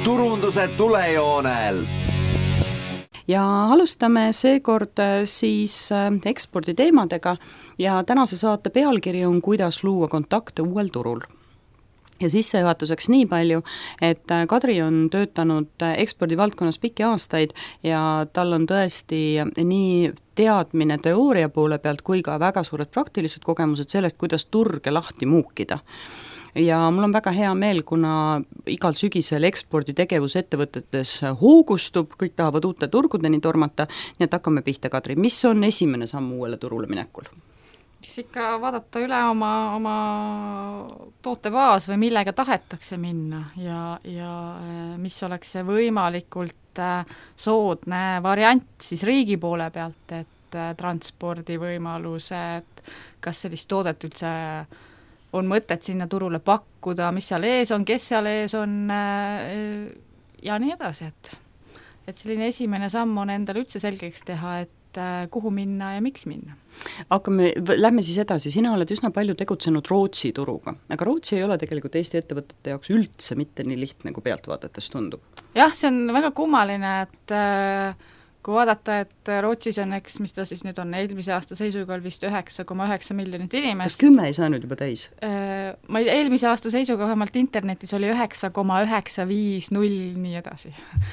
turunduse tulejoonel. Ja alustame seekord siis eksporditeemadega ja tänase saate pealkiri on kuidas luua kontakte uuel turul. Ja sissejuhatuseks nii palju, et Kadri on töötanud ekspordivaldkonnas pikki aastaid ja tal on tõesti nii teadmine teooria poole pealt kui ka väga suured praktilised kogemused sellest, kuidas turge lahti muukida. Ja mul on väga hea meel, kuna igal sügisel eksporditegevus ettevõtetes hoogustub, kõik tahavad uute turgudeni tormata, nii et hakkame pihta, Kadri. Mis on esimene samm uuele turule minekul? Siis ikka vaadata üle oma tootebaas või millega tahetakse minna ja mis oleks see võimalikult soodne variant siis riigi poole pealt, et transpordivõimalused, kas sellist toodet üldse on mõtet sinna turule pakkuda, mis seal ees on, kes seal ees on ja nii edasi, et selline esimene samm on endale üldse selgeks teha, et kuhu minna ja miks minna. Lähme siis edasi, sina oled üsna palju tegutsenud Rootsi turuga, aga Rootsi ei ole tegelikult Eesti ettevõtete jaoks üldse mitte nii lihtne, kui pealtvaadetes tundub. Jah, see on väga kummaline, et kui vaadata, et Rootsis on, mis ta siis nüüd on, eelmise aasta seisuga vist 9,9 miljonit inimest. Kas 10 ei saa nüüd juba täis? Eelmise aasta seisuga vähemalt internetis oli 9,950 nii edasi.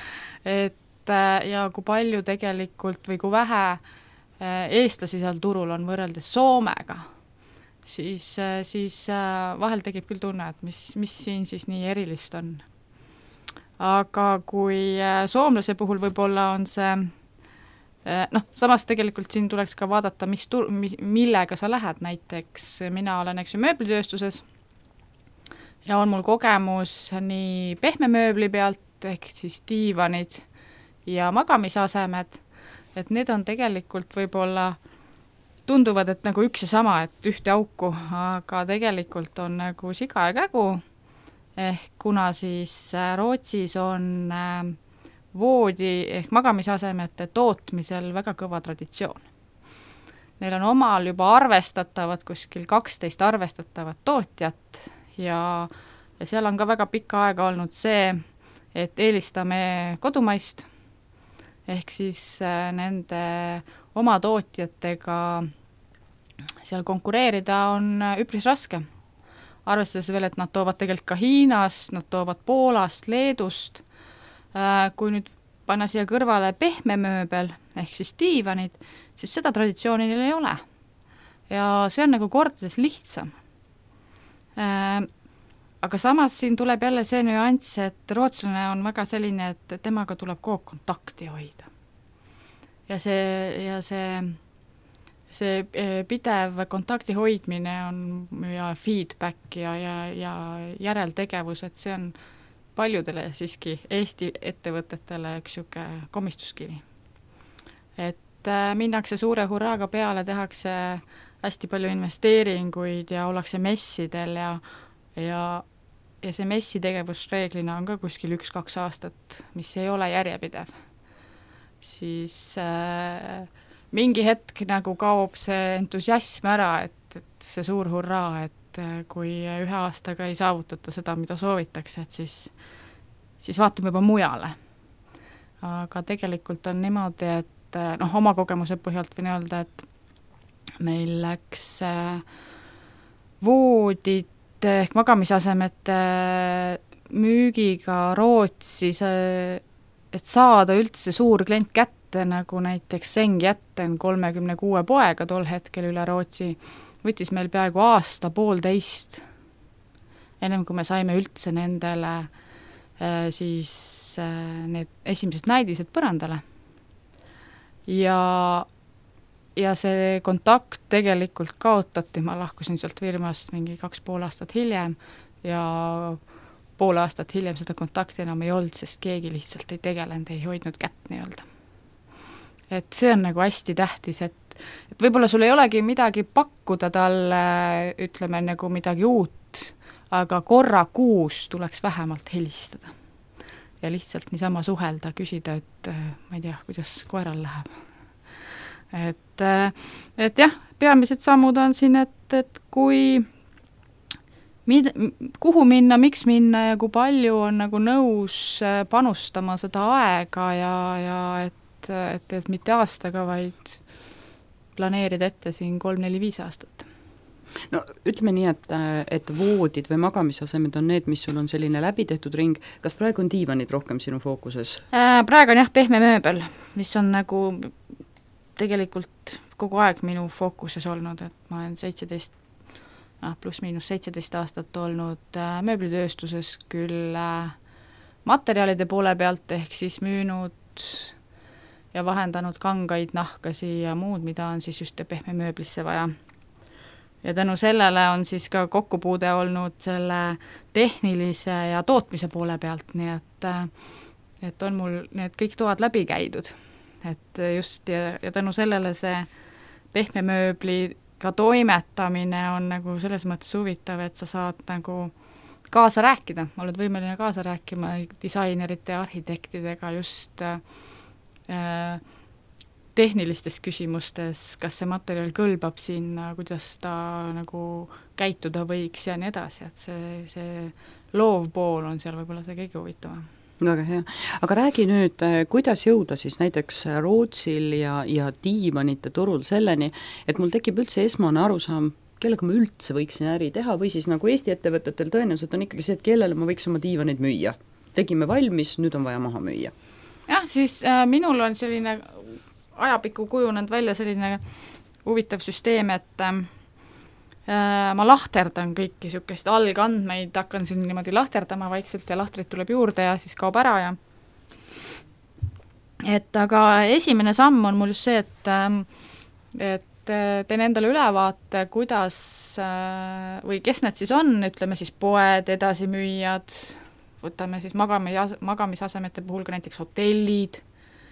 Ja kui palju tegelikult või kui vähe eestlasi seal turul on võrreldes Soomega, siis vahel tekib küll tunne, et mis siin siis nii erilist on. Aga kui soomlase puhul võib-olla on see samas tegelikult siin tuleks ka vaadata, millega sa lähed, näiteks mina olen mööblitööstuses ja on mul kogemus nii pehme mööbli pealt ehk siis diivanid ja magamisasemed, et need on tegelikult võib-olla tunduvad, et nagu üks ja sama, et ühte auku, aga tegelikult on nagu siga ja kägu, ehk kuna siis Rootsis on voodi ehk magamisasemete tootmisel väga kõva traditsioon. Neil on omal juba arvestatavad, kuskil 12 arvestatavat tootjat ja seal on ka väga pikka aega olnud see, et eelistame kodumaist, ehk siis nende oma tootjatega seal konkureerida on üpris raske. Arvestades veel, et nad toovad tegelikult ka Hiinast, nad toovad Poolast, Leedust. Kui nüüd panna siia kõrvale pehme mööbel, ehk siis diivanid, siis seda traditsiooni neil ei ole. Ja see on nagu kordades lihtsam. Aga samas siin tuleb jälle see nüanss, et rootslane on väga selline, et temaga tuleb kogu kontakti hoida. Ja see pidev kontakti hoidmine on ja feedback ja järeltegevus, et see on paljudele siiski Eesti ettevõtetele üks siuke komistuskivi. Et minnakse suure hurraaga peale, tehakse hästi palju investeeringuid ja ollakse messidel ja see messitegevus reeglina on ka kuskil 1-2 aastat, mis ei ole järjepidev. Siis mingi hetk nagu kaob see entusiasm ära, et see suur hurraa, et kui ühe aastaga ei saavutata seda, mida soovitakse, et siis vaatame juba mujale. Aga tegelikult on niimoodi, et oma kogemuse põhjalt võin öelda, et meil läks voodid ehk magamisasemete müügiga Rootsis, et saada üldse suur klient kätte, nagu näiteks Sengjätten 36 poega tol hetkel üle Rootsi, võttis meil peaaegu 1.5 ennem kui me saime üldse nendele siis need esimesed näidised põrandale. Ja see kontakt tegelikult kaotati, ma lahkusin sealt firmast mingi 2,5 aastat hiljem ja pool aastat hiljem seda kontakti enam ei olnud, sest keegi lihtsalt ei tegelenud, ei hoidnud kätt nii-öelda. Et see on nagu hästi tähtis, et võib-olla sul ei olegi midagi pakkuda talle, ütleme nagu midagi uut, aga korra kuus tuleks vähemalt helistada. Ja lihtsalt niisama suhelda, küsida, et ma ei tea, kuidas koeral läheb. Et jah, peamised sammud on siin, et kui kuhu minna, miks minna ja kui palju on nagu nõus panustama seda aega ja et mitte aastaga, vaid planeerida ette siin 3, 4, 5 aastat. No ütleme nii, et voodid või magamisasemed on need, mis sul on selline läbitehtud ring, kas praegu on diivanid rohkem sinu fookuses? Praegu on jah pehme mööbel, mis on nagu tegelikult kogu aeg minu fookuses olnud, et ma olen 17 aastat olnud mööblitööstuses küll materjalide poole pealt, ehk siis müünud ja vahendanud kangaid, nahkasi ja muud, mida on siis just pehme mööblisse vaja. Ja tänu sellele on siis ka kokkupuude olnud selle tehnilise ja tootmise poole pealt, nii et on mul need kõik toad läbi käidud. Et just ja tänu sellele see pehme mööbli ka toimetamine on nagu selles mõttes huvitav, et sa saad nagu kaasa rääkida, oled võimeline kaasa rääkima disainerite ja arhitektidega just tehnilistes küsimustes, kas see materjal kõlbab sinna, kuidas ta nagu käituda võiks ja nii edasi, et see loov pool on seal võib-olla see kõige huvitavam. Väga hea. Aga räägi nüüd, kuidas jõuda siis näiteks Rootsil ja diivanite turul selleni, et mul tekib üldse esmane arusaam, kellega ma üldse võiksin äri teha või siis nagu Eesti ettevõtetel tõenäoliselt on ikkagi see, et kellele ma võiks oma diivanid müüa. Tegime valmis, nüüd on vaja maha müüa. Jah, siis minul on selline ajapikku kujunenud välja selline huvitav süsteem, et ma lahterdan kõiki niisugust algandmeid, hakkan siin niimoodi lahterdama vaikselt ja lahtreid tuleb juurde ja siis kaob ära ja aga esimene samm on mul just see, et teen endale ülevaate, kuidas või kes need siis on, ütleme siis poed, edasimüüjad, võtame siis magamisasemete puhul ka näiteks hotellid,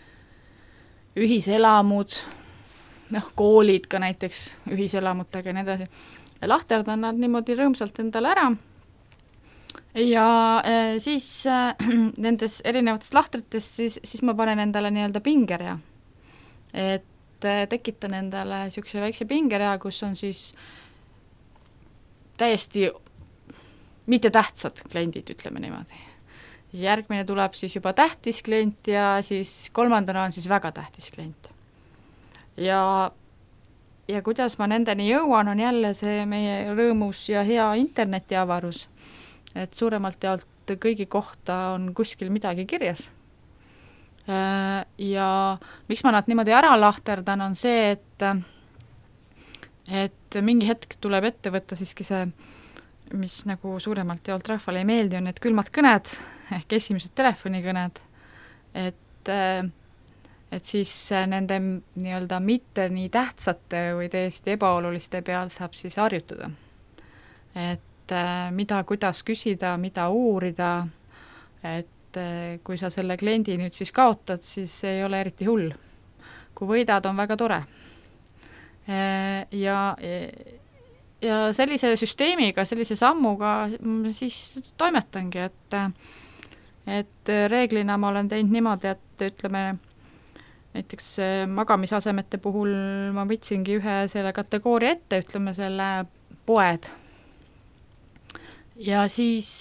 ühiselamud, koolid ka näiteks ühiselamutega ja nii edasi. Lahterdan nad niimoodi rõõmsalt endale ära ja siis nendes erinevatest lahtrites siis ma panen endale nii-öelda pingerea. Et tekitan endale niisuguse väikse pingerea, kus on siis täiesti mitte tähtsad kliendid, ütleme niimoodi. Järgmine tuleb siis juba tähtis klient ja siis kolmandana on siis väga tähtis klient. Ja kuidas ma nendeni jõuan, on jälle see meie rõõmus ja hea internetiavarus, et suuremalt jaolt kõigi kohta on kuskil midagi kirjas. Ja miks ma nad niimoodi ära lahterdan, on see, et mingi hetk tuleb ette võtta siiski see, mis nagu suuremalt jaolt rahvale ei meeldi, on need külmad kõned, ehk esimesed telefonikõned, et siis nende nii-öelda mitte nii tähtsate või täiesti ebaoluliste peal saab siis harjutada. Et mida, kuidas küsida, mida uurida, et kui sa selle kliendi nüüd siis kaotad, siis ei ole eriti hull. Kui võidad, on väga tore. Ja sellise süsteemiga, sellise sammuga siis toimetangi, et reeglina ma olen teinud niimoodi, et ütleme, näiteks magamisasemete puhul ma võtsingi ühe selle kategooria ette, ütleme selle poed. Ja siis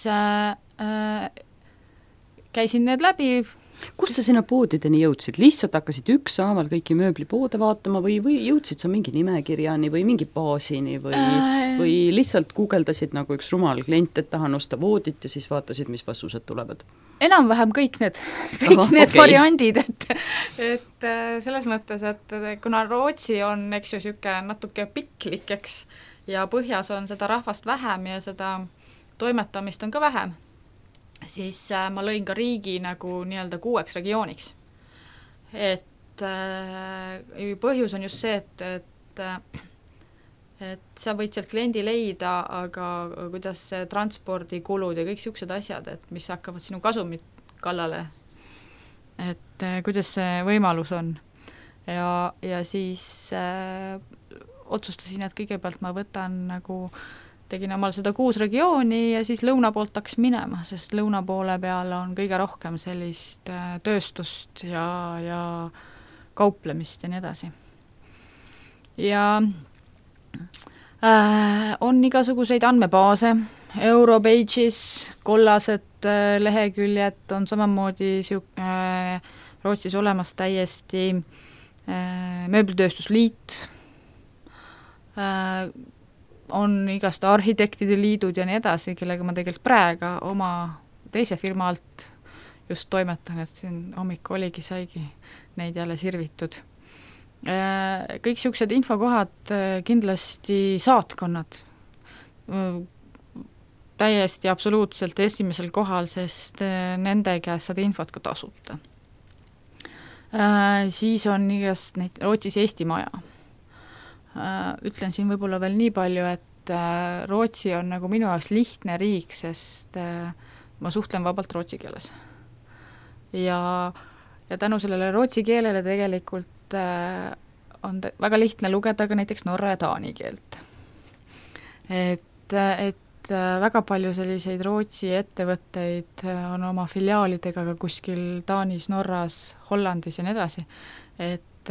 käisin need läbi. Kust sa sinna poodideni jõudsid? Lihtsalt hakkasid ükshaaval kõiki mööblipoode vaatama või jõudsid sa mingi nimekirjani või mingi baasini või lihtsalt guugeldasid nagu üks rumal klient, et tahan osta voodit ja siis vaatasid, mis vastused tulevad? Enam-vähem kõik need variandid, et selles mõttes, et kuna Rootsi on, eks ju, natuke piklik, eks, ja põhjas on seda rahvast vähem ja seda toimetamist on ka vähem, siis ma lõin ka riigi nagu nii-öelda 6 regiooniks. Et põhjus on just see, et sa võid sealt kliendi leida, aga kuidas transpordikulud ja kõik niisugused asjad, et mis hakkavad sinu kasumit kallale, et kuidas see võimalus on. Ja siis otsustasin, et kõigepealt ma võtan nagu tegin omal seda 6 regiooni ja siis lõuna poolt hakkas minema, sest lõuna poole peal on kõige rohkem sellist tööstust ja kauplemist ja nii edasi. Ja on igasuguseid andmebaase, Europages, kollased leheküljed, on samamoodi Rootsis olemas täiesti mööblitööstusliit, on igast arhitektide liidud ja nii edasi, kellega ma tegelikult praegu oma teise firma alt just toimetan, et siin hommik saigi neid jälle sirvitud. Kõik niisugused infokohad, kindlasti saatkonnad, täiesti absoluutselt esimesel kohal, sest nende käest saad infot ka tasuta. Siis on igast neid Rootsis Eesti maja. Ütlen siin võib-olla veel nii palju, et Rootsi on nagu minu jaoks lihtne riik, sest ma suhtlen vabalt rootsi keeles. Ja tänu sellele rootsi keelele tegelikult on väga lihtne lugeda ka näiteks norra ja taani keelt. Et väga palju selliseid Rootsi ettevõtteid on oma filiaalidega ka kuskil Taanis, Norras, Hollandis ja nii edasi, et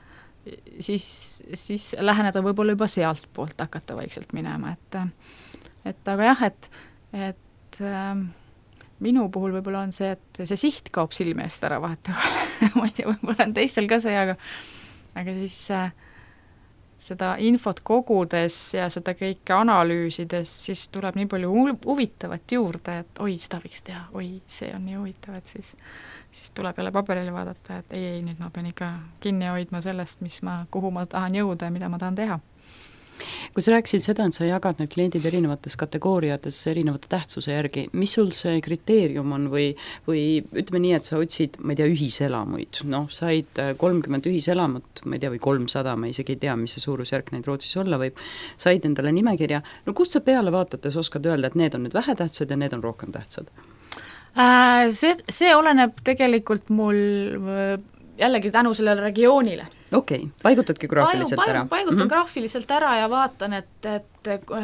siis läheneda võib-olla juba sealt poolt hakata vaikselt minema, et aga jah, et minu puhul võib-olla on see, et see siht kaob silme eest ära vahetavale ma ei tea, võib-olla on teistel ka see, aga siis seda infot kogudes ja seda kõike analüüsides, siis tuleb nii palju huvitavat juurde, et oi, seda võiks teha, oi, see on nii huvitav, et siis tuleb jälle paberile vaadata, et ei, nüüd ma pean ikka kinni hoidma sellest, kuhu ma tahan jõuda ja mida ma tahan teha. Kui sa rääkisid seda, et sa jagad need kliendid erinevates kategooriates erinevate tähtsuse järgi, mis sul see kriteerium on või ütleme nii, et sa otsid, ma ei tea, ühiselamuid, said 30 ühiselamut, ma ei tea, või 300, ma isegi ei tea, mis see suurusjärk neid Rootsis olla võib, said endale nimekirja, kust sa peale vaadates oskad öelda, et need on nüüd vähetähtsad ja need on rohkem tähtsad? See oleneb tegelikult mul jällegi tänu sellele regioonile. Okei, paigutadki graafiliselt ära? Paigutan graafiliselt ära ja vaatan, et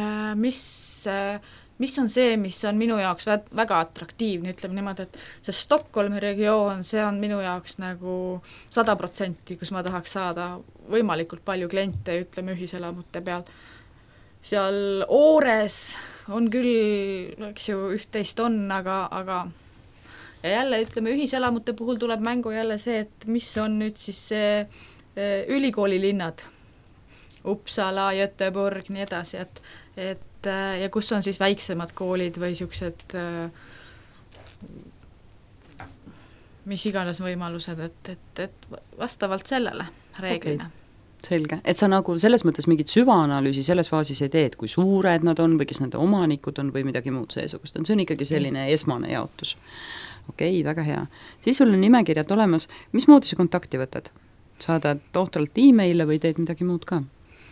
mis on see, mis on minu jaoks väga atraktiivne, ütleme niimoodi, et see Stockholmi regioon, see on minu jaoks nagu 100%, kus ma tahaks saada võimalikult palju kliente, ütleme ühiselamute peal. Seal Oores on küll, eks ju, üht-teist on, aga ja jälle, ütleme, ühiselamute puhul tuleb mängu jälle see, et mis on nüüd siis see ülikoolilinnad, Uppsala, Göteborg, nii edasi, et ja kus on siis väiksemad koolid või niisugused mis iganes võimalused, et vastavalt sellele reeglina. Okay. Selge, et sa nagu selles mõttes mingit süvaanalüüsi selles faasis ei tee, et kui suured nad on või kes nende omanikud on või midagi muud seesugust on, see on ikkagi selline esmane jaotus. Okei, väga hea. Siis sul on nimekirjad olemas, mismoodi sa kontakti võtad? Saadad tohtralt e-maile või teed midagi muud ka?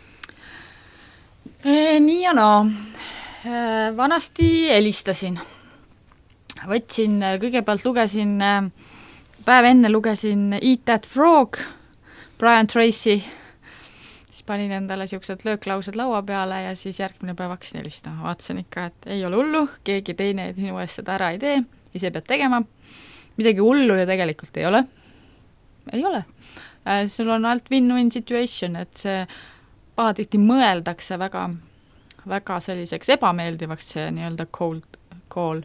Nii ja naa. Vanasti helistasin. Kõigepealt lugesin, päev enne lugesin Eat That Frog, Brian Tracy, siis panin endale siuksed lööklaused laua peale ja siis järgmine päev hakkasin helistama. Vaatasin ikka, et ei ole hullu, keegi teine sinu eest seda ära ei tee, ise pead tegema. Midagi hullu ja tegelikult ei ole. Ei ole. Sul on alt win-win situation, et see pahatihti mõeldakse väga, väga selliseks ebameeldivaks see nii-öelda cold call.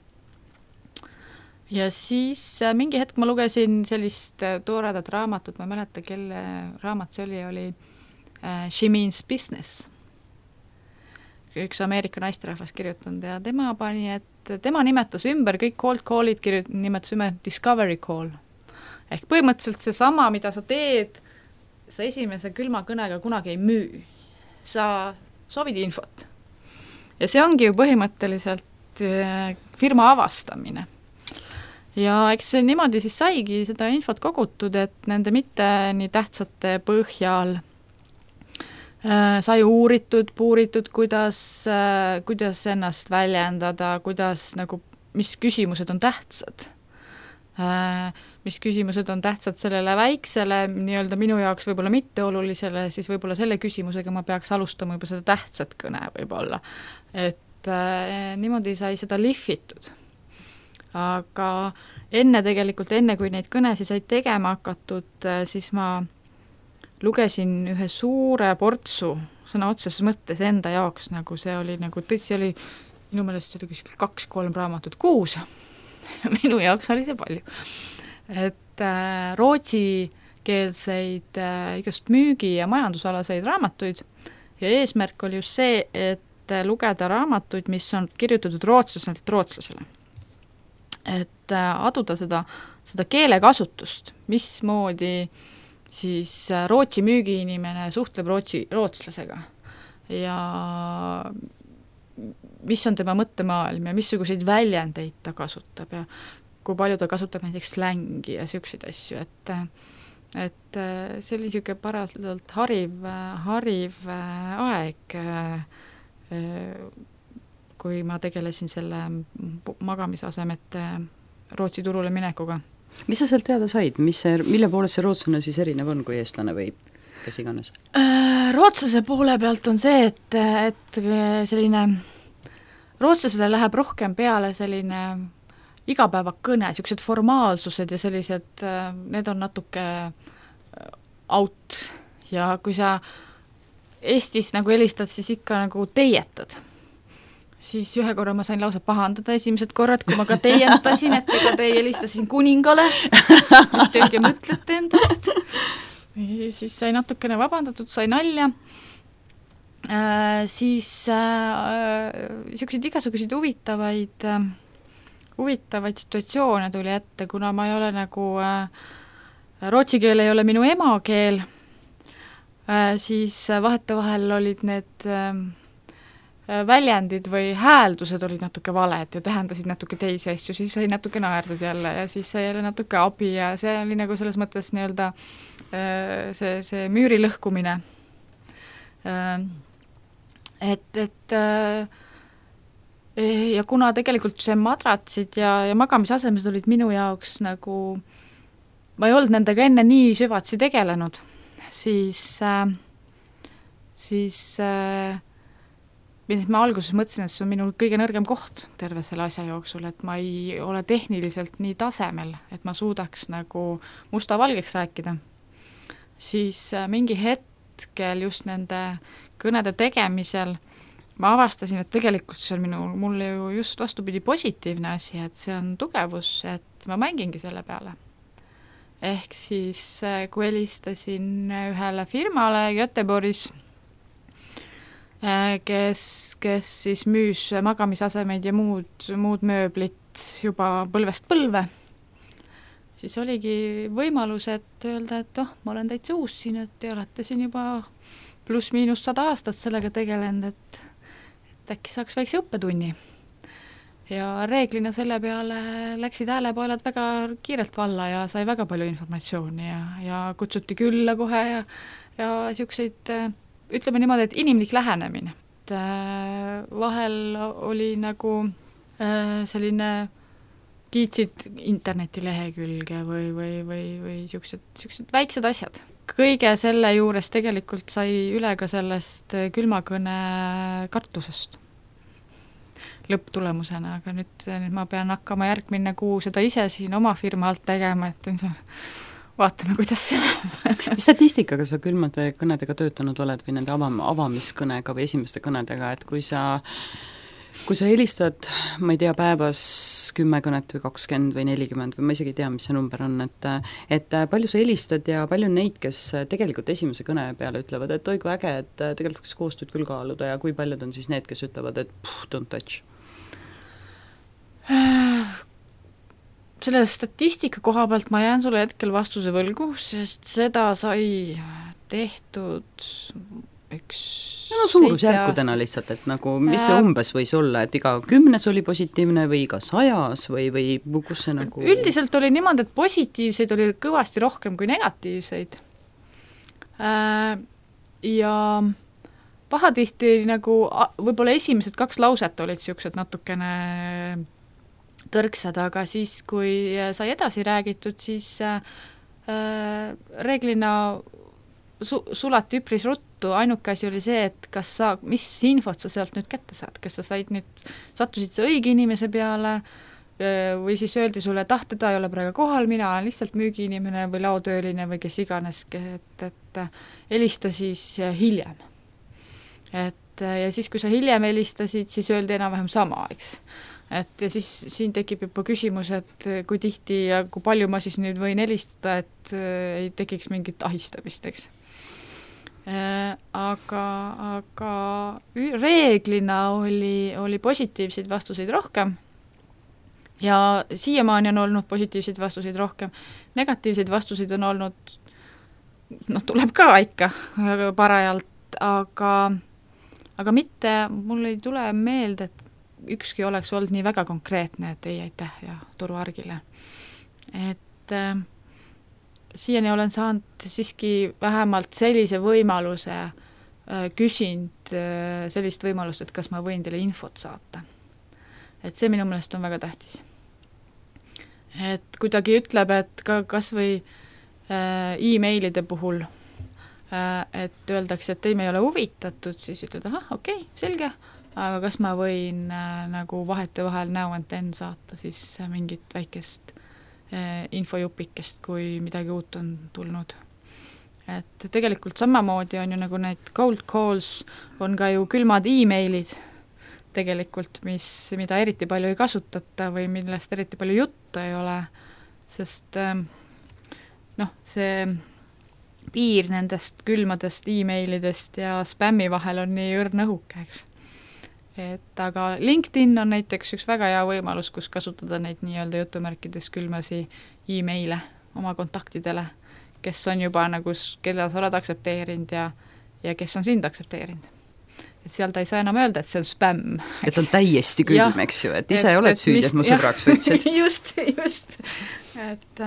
Ja siis mingi hetk ma lugesin sellist tooredat raamatut, ma ei mäleta, kelle raamat see oli She Means Business. Üks Ameerika naisterahvas kirjutanud ja tema pani, et tema nimetas ümber kõik cold call'id, nimetas ümber discovery call. Ehk põhimõtteliselt see sama, mida sa teed, sa esimese külma kõnega kunagi ei müü. Sa soovid infot. Ja see ongi ju põhimõtteliselt firma avastamine. Ja eks see niimoodi siis saigi seda infot kogutud, et nende mitte nii tähtsate põhjal sai puuritud, kuidas ennast väljendada, mis küsimused on tähtsad. Mis küsimused on tähtsad sellele väiksele, nii-öelda minu jaoks võib-olla mitteolulisele, siis võib-olla selle küsimusega ma peaks alustama juba seda tähtsat kõne võib-olla. Et niimoodi sai seda lihvitud. Aga enne kui neid kõnesi sai tegema hakatud, siis ma lugesin ühe suure portsu sõna otseses mõttes enda jaoks, nagu see oli, nagu tõsi oli minu meelest oli kuskil 2-3 raamatut kuus, minu jaoks oli see palju. Et rootsikeelseid igast müügi- ja majandusalaseid raamatuid ja eesmärk oli just see, et lugeda raamatuid, mis on kirjutatud rootslaselt rootslasele. Et aduda seda keelekasutust, mismoodi siis Rootsi müügiinimene suhtleb rootslasega ja mis on tema mõttemaailm ja missuguseid väljendeid ta kasutab ja kui palju ta kasutab näiteks slängi ja niisuguseid asju, et see oli niisugune parasjagu hariv aeg, kui ma tegelesin selle magamisasemete Rootsi turule minekuga. Mis sa sealt teada said, mille poolest see rootslane siis erinev on kui eestlane või kes iganes? Rootslase poole pealt on see, et selline, rootslasele läheb rohkem peale selline igapäevakõne, niisugused formaalsused ja sellised, need on natuke out ja kui sa Eestis nagu helistad, siis ikka nagu teietad. Siis ühe korra ma sain lausa pahandada esimesed korrad, kui ma ka teietasin, et ega te helistasin kuningale, mis te õige mõtlete endast. Siis sai natukene vabandatud, sai nalja. Siis igasuguseid huvitavaid situatsioone tuli ette, kuna ma ei ole nagu, rootsi keel ei ole minu emakeel, siis vahetevahel olid need väljendid või hääldused olid natuke valed ja tähendasid natuke teisi asju, siis sai natuke naerdud jälle ja siis sai jälle natuke abi ja see oli nagu selles mõttes nii-öelda see müüri lõhkumine. Ja kuna tegelikult see madratsid ja magamisasemed olid minu jaoks nagu, ma ei olnud nendega enne nii süvatsi tegelenud, siis ma alguses mõtlesin, et see on minu kõige nõrgem koht terve selle asja jooksul, et ma ei ole tehniliselt nii tasemel, et ma suudaks nagu musta-valgeks rääkida. Siis mingi hetkel just nende kõnede tegemisel ma avastasin, et tegelikult see on mulle ju just vastupidi positiivne asi, et see on tugevus, et ma mängingi selle peale. Ehk siis kui helistasin ühele firmale Göteborgis, kes siis müüs magamisasemeid ja muud mööblit juba põlvest põlve, siis oligi võimalus, et öelda, et ma olen täitsa uus siin, et te olete siin juba pluss-miinus 100 aastat sellega tegelenud, et äkki saaks väikse õppetunni. Ja reeglina selle peale läksid häälepoelad väga kiirelt valla ja sai väga palju informatsiooni ja kutsuti külla kohe ja niisuguseid, ütleme niimoodi, et inimlik lähenemine. Et vahel oli nagu selline kiitsid internetilehekülge või niisugused väiksed asjad. Kõige selle juures tegelikult sai üle ka sellest külmakõne kartusest lõpptulemusena, aga nüüd ma pean hakkama järgmine kuu seda ise siin oma firma alt tegema, et vaatame, kuidas see läheb. Mis statistikaga sa külmade kõnedega töötanud oled või nende avamiskõnega või esimeste kõnedega, et kui sa helistad, ma ei tea, päevas 10 kõnet või 20 või 40 või ma isegi ei tea, mis see number on, et palju sa helistad ja palju on neid, kes tegelikult esimese kõne peale ütlevad, et oi kui äge, et tegelikult võiks koostööd küll kaaluda ja kui paljud on siis need, kes ütlevad, et don't touch? Selle statistika koha pealt ma jään sulle hetkel vastuse võlgu, sest seda sai tehtud suurusjärkudena lihtsalt, et nagu mis see umbes võis olla, et iga 10 oli positiivne või iga 100 või kus see nagu üldiselt oli niimoodi, et positiivseid oli kõvasti rohkem kui negatiivseid ja pahatihti nagu võib-olla esimesed 2 lauset olid niisugused natukene tõrksad, aga siis, kui sai edasi räägitud, siis reeglina sulati üpris ruttu, ainuke asi oli see, et mis infot sa sealt nüüd kätte saad, kas sa sattusid sa õige inimese peale või siis öeldi sulle, et teda ei ole praegu kohal, mina olen lihtsalt müügiinimene või laotööline või kes iganes, et helista siis hiljem. Et ja siis, kui sa hiljem helistasid, siis öeldi enam-vähem sama, eks. Et ja siis siin tekib juba küsimus, et kui tihti ja kui palju ma siis nüüd võin helistada, et ei tekiks mingit ahistamist, eks. Aga reeglina oli positiivseid vastuseid rohkem ja siiamaani on olnud positiivseid vastuseid rohkem. Negatiivseid vastuseid on olnud, tuleb ka ikka parajalt, aga mitte, mul ei tule meelde, et ükski oleks olnud nii väga konkreetne, et ei aitäh ja turuargile. Et siiani olen saanud siiski vähemalt sellise võimaluse, küsinud sellist võimalust, et kas ma võin teile infot saata. Et see minu meelest on väga tähtis. Et kuidagi ütleb, et kas või e-mailide puhul, et öeldakse, et ei, me ei ole huvitatud, siis ütled, okei, selge, aga kas ma võin nagu vahete vahel now and then saata siis mingit väikest infojupikest, kui midagi uut on tulnud. Et tegelikult samamoodi on ju nagu need cold calls, on ka ju külmad e-mailid tegelikult, mida eriti palju ei kasutata või millest eriti palju juttu ei ole, sest see piir nendest külmadest e-mailidest ja spämmi vahel on nii õrn õhuke, eks. Et aga LinkedIn on näiteks üks väga hea võimalus, kus kasutada neid nii-öelda jutumärkides külmasi e-maile oma kontaktidele, kes on juba nagu, keda sa oled aksepteerinud ja kes on sind aksepteerinud. Et seal ta ei saa enam öelda, et see on spämm. Et on täiesti külm, eks ju, et ise oled süüdi, et mu sõbraks võtsid. just. Et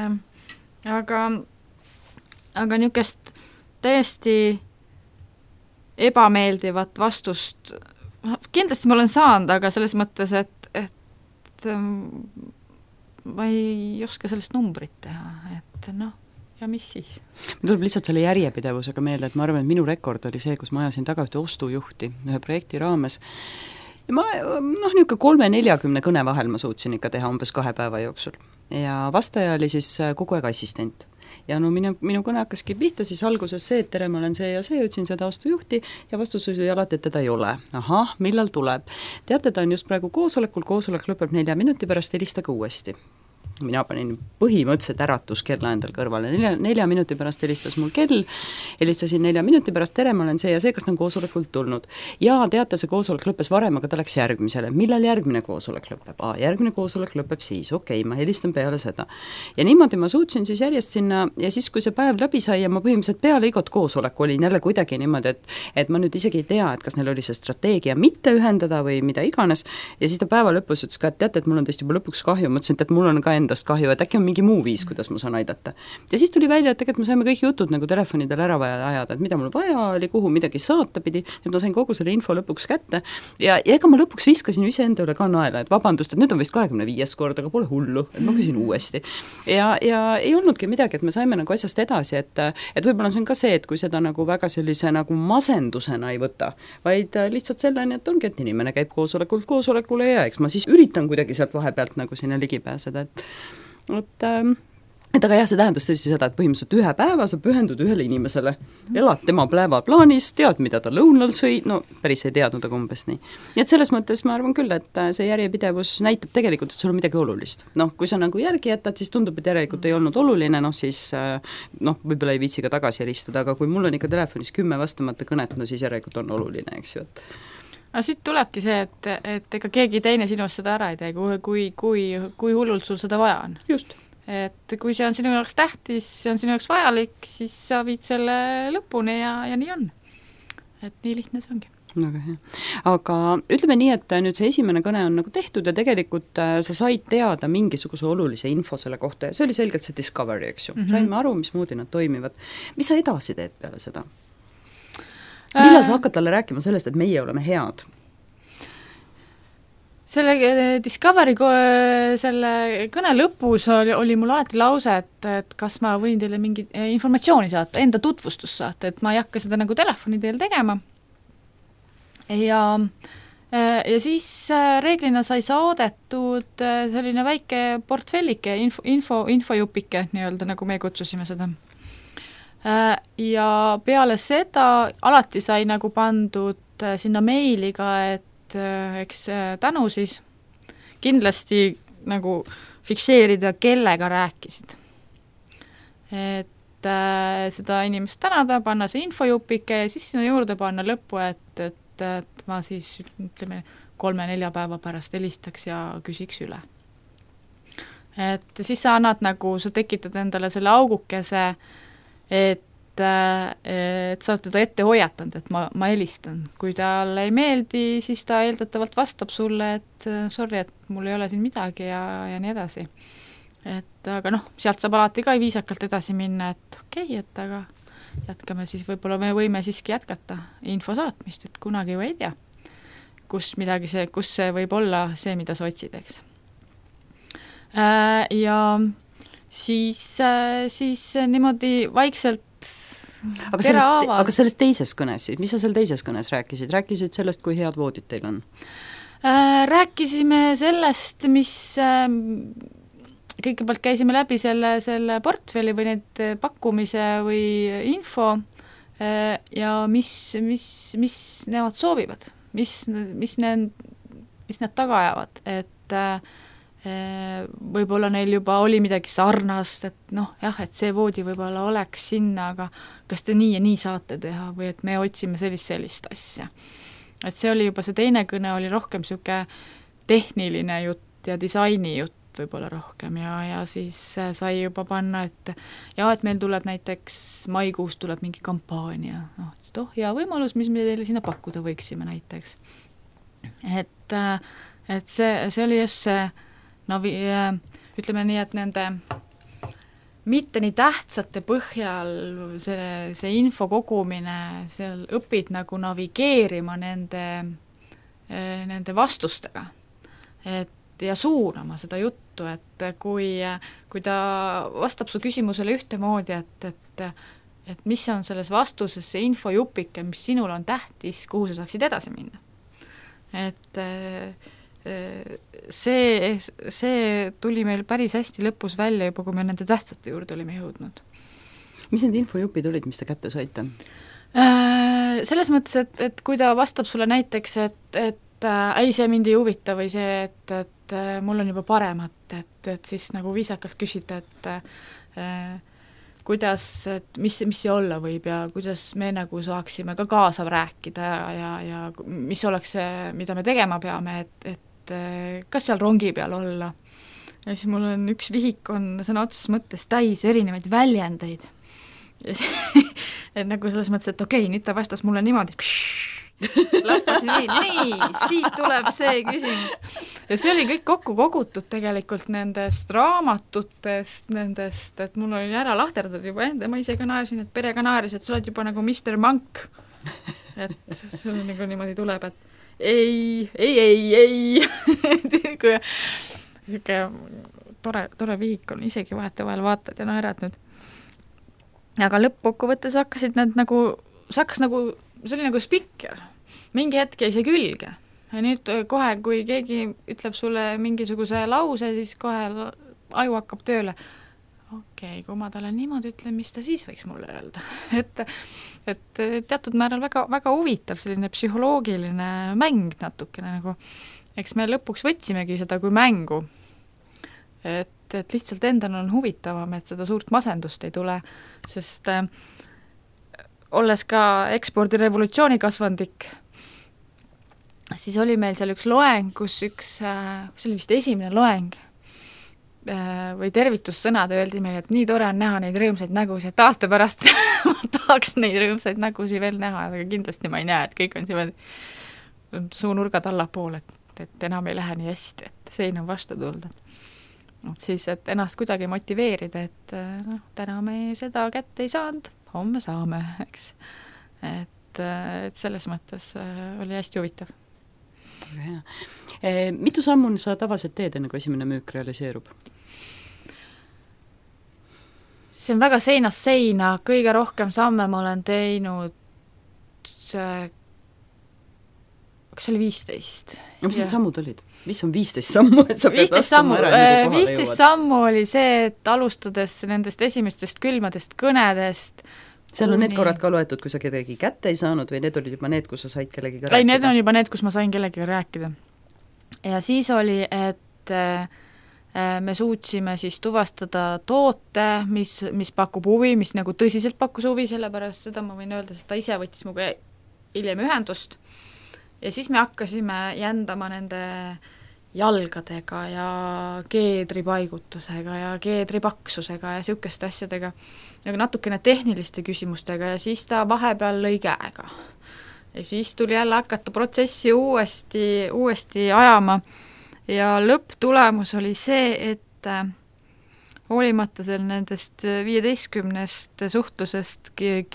aga niisugust täiesti ebameeldivat vastust kindlasti ma olen saanud, aga selles mõttes, et ma ei oska sellest numbrit teha, et ja mis siis? Ma tuleb lihtsalt selle järjepidevusega meelde, et ma arvan, et minu rekord oli see, kus ma ajasin taga ühte ostujuhti ühe projekti raames ja ma niisugune 3-40 kõne vahel ma suutsin ikka teha umbes 2 päeva jooksul ja vastaja oli siis kogu aeg assistent. Ja minu kõne hakkaski pihta siis alguses see, et tere, ma olen see ja see, ütlesin seda ostujuhti ja vastus oli alati, et teda ei ole. Millal tuleb? Teate, ta on just praegu koosolek lõpeb 4 minuti pärast, helistage uuesti. Mina panin põhimõtteliselt äratuskella endal kõrvale. 4 minuti pärast helistas mul kell, helistasin 4 minuti pärast, tere, ma olen see ja see, kas ta on koosolekult tulnud. Ja teate, see koosolek lõppes varem, aga ta läks järgmisele. Millal järgmine koosolek lõpeb? Järgmine koosolek lõpeb siis, okei, ma helistan peale seda. Ja niimoodi ma suutsin siis järjest sinna ja siis, kui see päev läbi sai ja ma põhimõtteliselt peale igat koosolek olin jälle kuidagi niimoodi, et ma nüüd isegi ei tea, et kas neil oli see strateegia mitte ühendada või mida iganes. Ja siis ta päeva lõpus ütles ka, et teate, et mul on tõesti juba lõpuks kahju, mõtlesin, et mul on ka endast kahju, et äkki on mingi muu viis, kuidas ma saan aidata. Ja siis tuli välja, et tegelikult me saime kõik jutud nagu telefonidel ära ajada, et mida mul vaja oli, kuhu midagi saata pidi, et ma sain kogu selle info lõpuks kätte ja ega ma lõpuks viskasin ise enda üle ka naela, et vabandust, et nüüd on vist 25 kord, aga pole hullu, et ma küsin uuesti. Ja ei olnudki midagi, et me saime nagu asjast edasi, et võib-olla see on ka see, et kui seda nagu väga sellise nagu masendusena ei võta, vaid lihtsalt selleni, et ongi, et inimene käib koosolekult koosolekule ja eks ma siis üritan kuidagi sealt vahepealt nagu sinna ligi pääseda, et aga jah, see tähendas tõesti seda, et põhimõtteliselt 1 päeva sa pühendud ühele inimesele, elad tema päevaplaanis, tead, mida ta lõunal sõi, päris ei teadnud, aga umbes nii. Nii et selles mõttes ma arvan küll, et see järjepidevus näitab tegelikult, et sul on midagi olulist. Kui sa nagu järgi jätad, siis tundub, et järelikult ei olnud oluline, siis võib-olla ei viitsi ka tagasi helistada, aga kui mul on ikka telefonis 10 vastamata kõnet, siis järelikult on oluline, eks ju, et aga siit tulebki see, et ega keegi teine sinust seda ära ei tee, kui hullult sul seda vaja on. Just. Et kui see on sinu jaoks tähtis, see on sinu jaoks vajalik, siis sa viid selle lõpuni ja nii on. Et nii lihtne see ongi. Väga hea. Aga ütleme nii, et nüüd see esimene kõne on nagu tehtud ja tegelikult sa said teada mingisuguse olulise info selle kohta ja see oli selgelt see discovery, eks ju. Saime aru, mismoodi nad toimivad. Mis sa edasi teed peale seda? Millal sa hakkad talle rääkima sellest, et meie oleme head? Selle Discovery selle kõne lõpus oli mul alati lause, et kas ma võin teile mingi informatsiooni saata, enda tutvustust saata, et ma ei hakka seda nagu telefoni teel tegema. Ja siis reeglina sai saadetud selline väike portfellike, infojupike, nii-öelda nagu me kutsusime seda. Ja peale seda alati sai nagu pandud sinna meili ka, et eks tänu siis kindlasti nagu fikseerida, kellega rääkisid. Et seda inimest tänada, panna see infojupike ja siis sinna juurde panna lõppu, et ma siis ütleme 3-4 päeva pärast helistaks ja küsiks üle. Et siis sa annad nagu, sa tekitad endale selle augukese, et sa oled teda ette hoiatanud, et ma helistan. Kui talle ei meeldi, siis ta eeldatavalt vastab sulle, et sorry, et mul ei ole siin midagi ja nii edasi. Et aga sealt saab alati ka viisakalt edasi minna, et okei, et aga jätkame siis, võib-olla me võime siiski jätkata info saatmist, et kunagi ju ei tea, kus see võib olla see, mida sa otsid, eks. Ja siis niimoodi vaikselt aga sellest teises kõnes, mis sa seal teises kõnes rääkisid? Rääkisid sellest, kui head voodid teil on? Rääkisime sellest, mis kõigepealt käisime läbi selle portfelli või need pakkumise või info ja mis nemad soovivad, mis need taga ajavad, et võib-olla neil juba oli midagi sarnast, et et see voodi võib-olla oleks sinna, aga kas te nii ja nii saate teha või et me otsime sellist asja. Et see oli juba see teine kõne, oli rohkem niisugune tehniline jutt ja disaini jutt võib-olla rohkem ja siis sai juba panna, et meil tuleb näiteks maikuus tuleb mingi kampaania, hea võimalus, mis me teile sinna pakkuda võiksime näiteks. Et see oli just see ütleme nii, et nende mitte nii tähtsate põhjal see info kogumine, seal õpid nagu navigeerima nende vastustega, ja suunama seda juttu, et kui ta vastab su küsimusele ühtemoodi, et mis on selles vastuses see infojupike, mis sinul on tähtis, kuhu sa saaksid edasi minna. Et see tuli meil päris hästi lõpus välja juba, kui me nende tähtsate juurde olime jõudnud. Mis need infojupid olid, mis te kätte saite? Selles mõttes, et kui ta vastab sulle näiteks, et ei, see mind ei huvita või see, et mul on juba paremat, et siis nagu viisakalt küsida, et kuidas, et mis see olla võib ja kuidas me nagu saaksime ka kaasa rääkida ja mis oleks see, mida me tegema peame, et kas seal rongi peal olla. Ja siis mul on üks vihik on sõna otseses mõttes täis erinevaid väljendeid. Et nagu selles mõttes, et okei, nüüd ta vastas mulle niimoodi, lappasin nii, siit tuleb see küsimus. Ja see oli kõik kokku kogutud tegelikult nendest raamatutest, et mul oli ära lahterdatud juba enda, ma ise ka naersin, et pere ka naeris, et sa oled juba nagu Mr. Monk. Et sul nagu niimoodi tuleb, et ei. Kui siuke tore vihik on, isegi vahetevahel vaatad ja naerad nüüd. Aga lõppkokkuvõttes hakkasid need nagu, see oli nagu spikker. Mingi hetk jäi see külge. Ja nüüd kohe, kui keegi ütleb sulle mingisuguse lause, siis kohe aju hakkab tööle. Okei, kui ma talle niimoodi ütlen, mis ta siis võiks mulle öelda. Et teatud määral väga, väga huvitav selline psühholoogiline mäng natukene nagu, eks me lõpuks võtsimegi seda kui mängu, et lihtsalt endal on huvitavam, et seda suurt masendust ei tule, sest olles ka ekspordirevolutsiooni kasvandik, siis oli meil seal üks loeng, kus see oli vist esimene loeng, või tervitussõnad öeldi meile, et nii tore on näha neid rõõmsaid nägusid, et aasta pärast ma tahaks neid rõõmsaid nägusid veel näha, aga kindlasti ma ei näe, et kõik on selline suunurgad allapoole, et enam ei lähe nii hästi, et sein on vastu tulnud. Siis, et ennast kuidagi motiveerida, et täna me seda kätte ei saanud, homme saame, eks. Et selles mõttes oli hästi huvitav. Mitu sammu sa tavaliselt teed, enne kui esimene müük realiseerub? See on väga seinast seina, kõige rohkem samme ma olen teinud, kas oli 15? Mis need sammud olid? Mis on 15 sammu, et sa pead astuma ära? 15 sammu oli see, et alustades nendest esimestest külmadest kõnedest seal on need korrad ka loetud, kui sa kedagi kätte ei saanud või need olid juba need, kus sa said kellegiga rääkida? Ei, need on juba need, kus ma sain kellegiga rääkida. Ja siis oli, et me suutsime siis tuvastada toote, mis pakub huvi, mis nagu tõsiselt pakkus huvi, sellepärast seda ma võin öelda, sest ta ise võttis muga hiljem ühendust ja siis me hakkasime jändama nende jalgadega ja keedri paigutusega ja keedri paksusega ja niisuguste asjadega, nagu natukene tehniliste küsimustega ja siis ta vahepeal lõi käega. Ja siis tuli jälle hakata protsessi uuesti ajama ja lõpptulemus oli see, et hoolimata seal nendest 15 suhtlusest,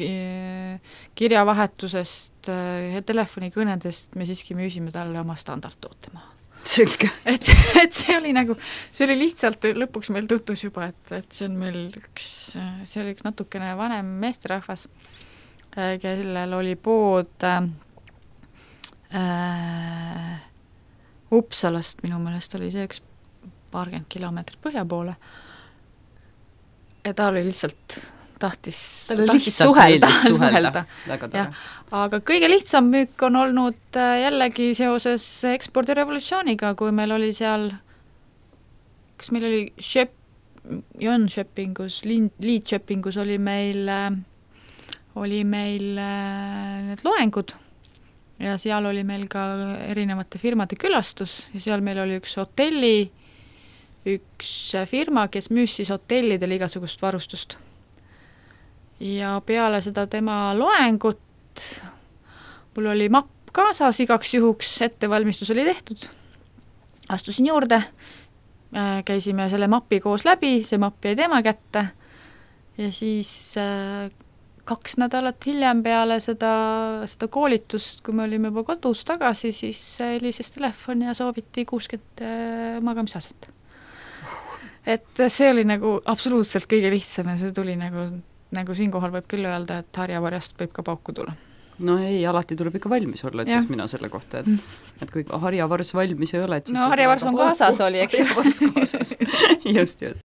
kirjavahetusest ja telefonikõnedest me siiski müüsime talle oma standardtoote maha. Selge. Et see oli nagu, see oli lihtsalt lõpuks meil tutvus juba, et see on meil see oli üks natukene vanem meesterahvas, kellel oli pood Uppsalast, minu meelest oli see üks paarkümmend kilomeetrit põhja poole ja ta oli lihtsalt tahtis suhelda. Aga kõige lihtsam müük on olnud jällegi seoses ekspordirevolutsiooniga, kui meil oli seal, kas meil oli Jönköpingus, Lidköpingus oli meil need loengud ja seal oli meil ka erinevate firmade külastus ja seal meil oli üks firma, kes müüs siis hotellidele igasugust varustust. Ja peale seda tema loengut mul oli mapp kaasas, igaks juhuks ettevalmistus oli tehtud. Astusin juurde, käisime selle mapi koos läbi, see mapp jäi tema kätte ja siis 2 nädalat hiljem peale seda koolitust, kui me olime juba kodus tagasi, siis helises telefon ja sooviti 60 magamisaset. Et see oli nagu absoluutselt kõige lihtsam ja see tuli nagu siinkohal võib küll öelda, et harjavarjast võib ka pauku tulla. No ei, alati tuleb ikka valmis olla, et mina selle kohta, et kui harjavars valmis ei ole, et siis no harjavars on kaasas oli, eks. Harjavars kaasas, just.